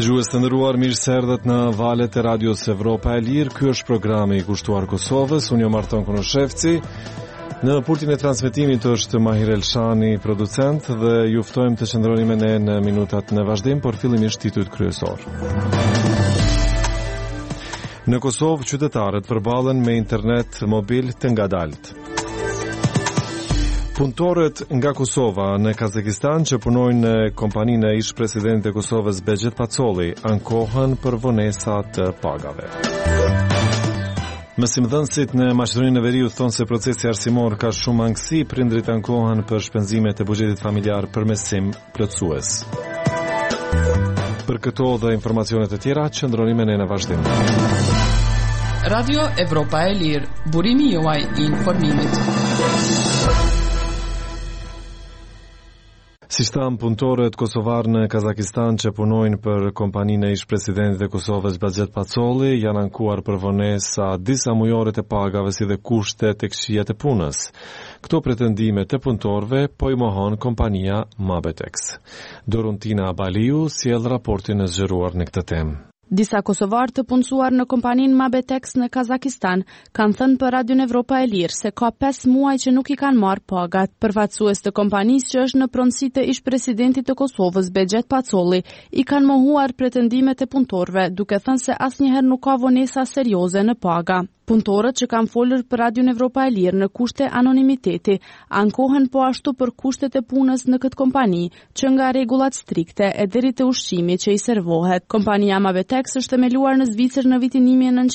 Dëgjues të nderuar, mirë se erdhët në valët e Radios Evropa e Lirë. Ky është programi i kushtuar Kosovës. Unë jam Arton Konoshevci. Në pultin e transmetimit është Mahir Elshani, producent, dhe ju ftojmë të qëndroni me ne në minutat në vazhdim, por fillimisht titujt kryesor. Në Kosovë, qytetarët përballen me internet mobil të ngadalt. Punëtorët nga Kosova në Kazakistan që punojnë në kompaninë e ish-presidentit e Kosovës Begjet Pacolli ankohen për vonesa të pagave. Mësimdhënësit në Maqedoninë e Veriut thonë se procesi arsimor ka shumë angësi, prindrit ankohen për shpenzimet e buxhetit familjar për mësim plotësues. Për këto dhe informacionet e tjera, qëndroni me ne në vazhdim. Radio Evropa e Lirë, burimi juaj i informimit. Si shtam, punëtorët kosovar në Kazakistan që punojnë për kompaninë e ish-presidentit e Kosovës Begjet Pacolli janë ankuar për vonesa disa mujore të pagave si dhe kushte tek shija e punës. Këto pretendime të punëtorëve po i mohon kompania Mabetex. Dorontina Baliu sjell raportin e zgjeruar në këtë temë. Disa kosovarë të punësuar në kompaninë Mabetex në Kazakistan kanë thënë për Radion Evropa e Lirë se ka 5 muaj që nuk i kanë marrë pagat. Përfaqësues të kompanisë që është në pronësi të ish-presidentit të Kosovës Begjet Pacolli i kanë mohuar pretendimet e punëtorëve, duke thënë se asnjëherë nuk ka vonesa serioze në paga. Punëtorët që kanë folur për Radion Evropa e Lirë në kushte anonimiteti ankohen po ashtu për kushtet e punës në këtë kompani, që nga rregullat strikte e deri te ushqimi që i servohet. Kompania Mabetex është themeluar në Zvicër në vitin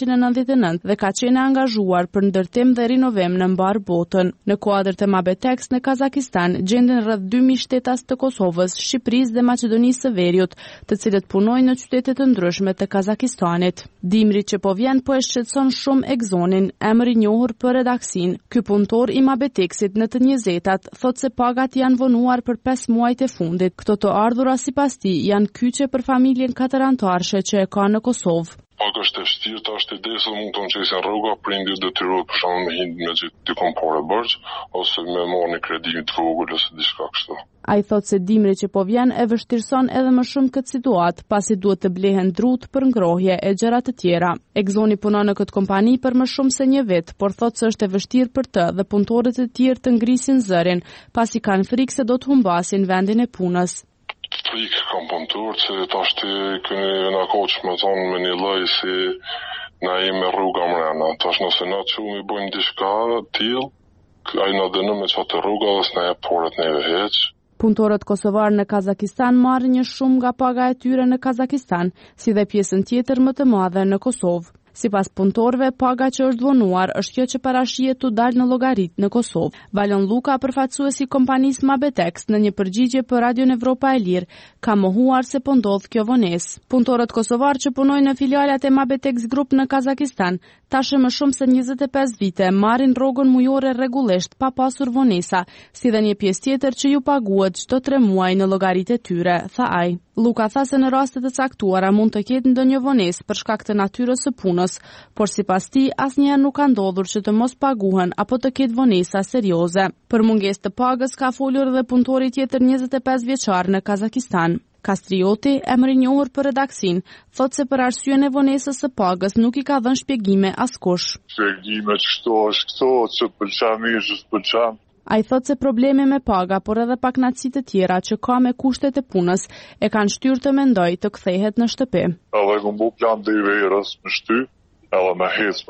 1999 dhe ka qenë angazhuar për ndërtim dhe rinovim në mbar botën. Në kuadër të Mabetex në Kazakistan gjenden rreth 2000 shtetas të Kosovës, Shqipërisë dhe Maqedonisë së Veriut, të cilët punojnë në qytete të ndryshme të Kazakistanit. Dimri që po vjen po e shqetëson shumë Zonin, emër i njohur për redaksin. Ky punëtor i Mabetexit në të 20-tat thot se pagat janë vonuar për 5 muajt e fundit. Këto të ardhura sipas tij janë kyçe për familjen katërantarshe që e ka në Kosovë. Paga është e vështirë, ta është ide se mund të nxesin rruga, prindi detyrohet për shkak me hind me dikon parë borx ose me marrë një kredi të vogël ose diçka kështu. Ai thot se dimri që po vjen e vështirëson edhe më shumë këtë situatë, pasi duhet të blehen drut për ngrohje e gjëra të tjera. Egzoni punon në këtë kompani për më shumë se një vit, por thot se është e vështirë për të dhe punëtorët e tjerë të ngrisin zërin, pasi kanë frikë se do të humbasin vendin e punës. Frikë kam punëtorë që tash të këni në koqë me thonë me një loj si na jemi rruga mrena. Tash nëse na që mi bojmë diçka t'il, a i na dënë me qatë rruga dhe s'na e porët neve heqë. Punëtorët kosovar në Kazakistan marrin një shumë nga paga e tyre në Kazakistan, si dhe pjesën tjetër më të madhe në Kosovë. Sipas punëtorëve, paga që është vonuar është kjo që parashihet të dalë në llogarit në Kosovë. Valon Luka, përfaqësuesi i kompanisë Mabetex, në një përgjigje për Radion Evropa e Lirë, ka mohuar se po ndodh kjo vonesë. Punëtorët kosovar që punojnë në filialat e Mabetex Group në Kazakistan, tashë më shumë se 25 vite marrin rrogën mujore rregullisht pa pasur vonesa, si dhe një pjesë tjetër që ju paguhet çdo 3 muaj në llogaritë e tyre, tha ai. Luka tha se në raste të caktuara mund të ketë ndonjë vonesë për shkak të natyrës së punës, por sipas tij asnjëherë nuk ka ndodhur që të mos paguhen apo të ketë vonesa serioze. Për mungesë të pagës ka folur edhe punëtori tjetër 25 vjeçar në Kazakistan. Kastrioti, emri i njohur për redaksin, thot se për arsyeën e vonesës së pagës nuk i ka dhënë shpjegime askush. Shpjegime ç'kto është këto, ç'u pëlqen mirë, ç'u pëlqen. Ai thot se problemi me paga, por edhe paknaçi të tjera që ka me kushtet e punës e kanë shtyrë të mendoj të kthehet në shtëpi. Edhe ku mbu plan të i verës me shty, edhe me hec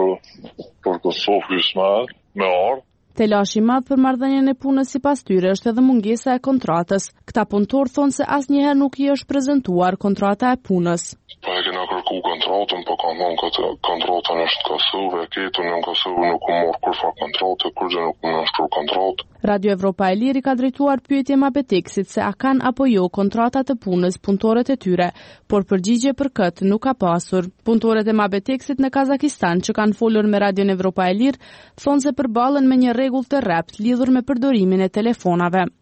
për Kosovë me ardh. Telashi i madh për marrëdhënien e punës sipas tyre është edhe mungesa e kontratës. Këta punëtorë thonë se asnjëherë nuk i është prezantuar kontrata e punës. Po e kena kërku kontratën, po kanë thonë kontratën është në Kosovë, e ketën në Kosovë nuk u morë kurfa kontratë, kurrë nuk u nënshkru kontratë. Radio Evropa e Lirë ka drejtuar pyetje Mabetexit se a kanë apo jo kontrata të punës punëtorët e tyre, por përgjigje për këtë nuk ka pasur. Punëtorët e Mabetexit në Kazakistan që kanë folur me Radio Evropa e Lirë thonë se përballen me një rregull të rrept lidhur me përdorimin e telefonave.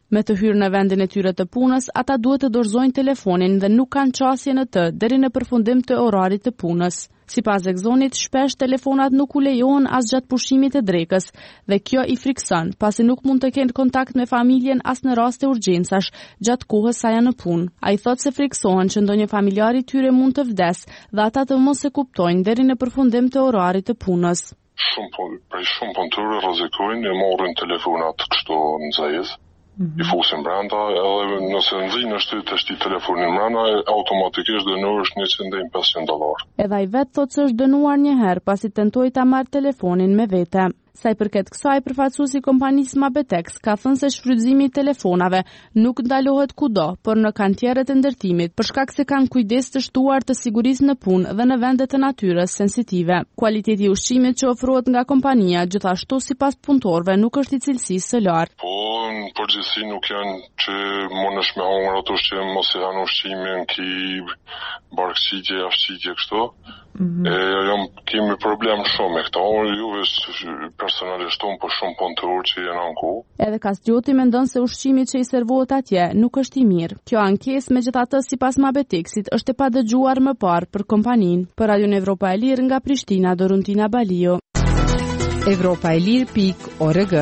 Me të hyrë në vendin e tyre të punës, ata duhet të dorëzojnë telefonin dhe nuk kanë qasje në të deri në përfundim të orarit të punës. Sipas Exonit, shpesh telefonat nuk u lejohen as gjatë pushimit të drekës dhe kjo i frikson, pasi nuk mund të kenë kontakt me familjen as në raste urgjencash gjatë kohës sa janë në punë. Ai thotë se friksohen që ndonjë familjar i tyre mund të vdes dhe ata të mos e kuptojnë deri në përfundim të orarit të punës. Shumë punëtorë rrezikojnë e marrin telefonat kështu në zezë. I fusin brenda, edhe nëse nxjinë në shtyt të shtit telefonin brenda, automatikisht dënohesh $105. Edhe ai vetë thotë se është dënuar një herë pasi tentoi ta marrë telefonin me vete. Sa i përket kësaj, përfaqësuesi i kompanisë Mabetex ka thënë se shfrytëzimi i telefonave nuk ndalohet kudo, por në kantierët e ndërtimit, për shkak se kanë kujdes të shtuar të sigurisë në punë dhe në vende të natyrës sensitive. Kualiteti i ushqimit që ofrohet nga kompania, gjithashtu sipas punëtorëve, nuk është i cilësisë së lartë. Po, në përgjithësi nuk janë që mundesh me hongër ato ushqim, mos i hanë ushqimin, ki barkëqitje, jashtë kështu. Kemi problem shumë me këto, juve personalisht po shumë punëtorë që janë anku. Edhe Kastjoti mendon se ushqimi që i servohet atje nuk është i mirë. Kjo ankesë megjithatë sipas Mabetexit është e padëgjuar më parë për kompaninë. Për Radion Evropa e Lirë nga Prishtina, Doruntina Balio. Evropaelir.org.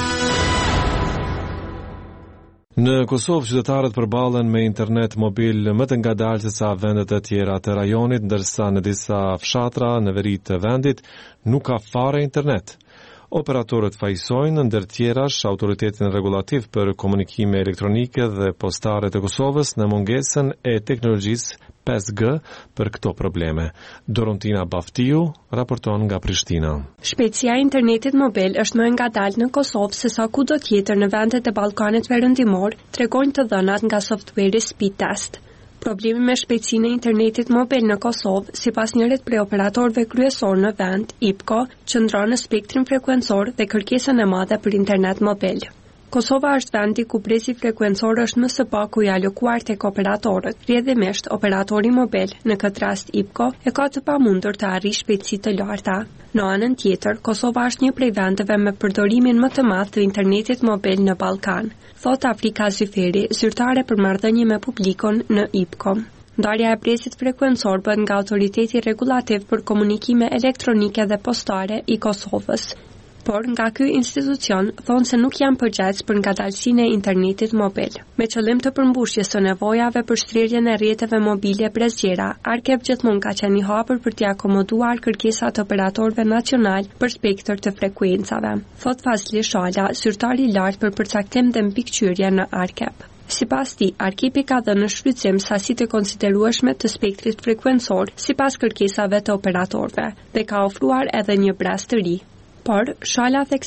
Në Kosovë, qytetarët përballen me internet mobil më të ngadalë se sa vendet e tjera të rajonit, ndërsa në disa fshatra në veri të vendit nuk ka fare internet. Operatorët fajsojnë ndër tjerash Autoritetin Regulativ për Komunikime Elektronike dhe Postare të Kosovës në mungesën e teknologjisë 5G për këto probleme. Dorontina Baftiu raporton nga Prishtina. Shpejtësia e internetit mobil është më e ngadalë në Kosovë se sa kudo tjetër në vendet e Ballkanit Perëndimor, tregojnë të dhënat nga software Speed Test. Problemi me shpejtësinë e internetit mobil në Kosovë, sipas njërit prej operatorëve kryesor në vend, IPCO, qëndron në spektrin frekuencor dhe kërkesën e madhe për internet mobil. Kosova është vendi ku presi frekuencor është më së paku i alokuar tek operatorët. Rrjedhimisht, operatori mobil, në këtë rast IPCO, e ka të pamundur të arrijë shpejtësi të larta. Në anën tjetër, Kosova është një prej vendeve me përdorimin më të madh të internetit mobil në Ballkan, thot Afrika Zyferi, zyrtare për marrëdhënie me publikun në IPCO. Ndarja e presit frekuencor bëhet nga Autoriteti Regulativ për Komunikime Elektronike dhe Postare i Kosovës. Por nga ky institucion thonë se nuk janë përgjegjës për ngadalësinë e internetit mobil. Me qëllim të përmbushjes së nevojave për shtrirjen e rrjeteve mobile brezgjera, Arkep gjithmonë ka qenë i hapur për t'i akomoduar kërkesat e operatorëve nacional për spektër të frekuencave. Thot Fazli Shala, zyrtari i lartë për përcaktim dhe mbikëqyrje në Arkep. Sipas tij, Arkepi ka dhënë në shfrytëzim sasi të konsiderueshme të spektrit frekuencor sipas kërkesave të operatorëve dhe ka ofruar edhe një brez të ri. Por, Shala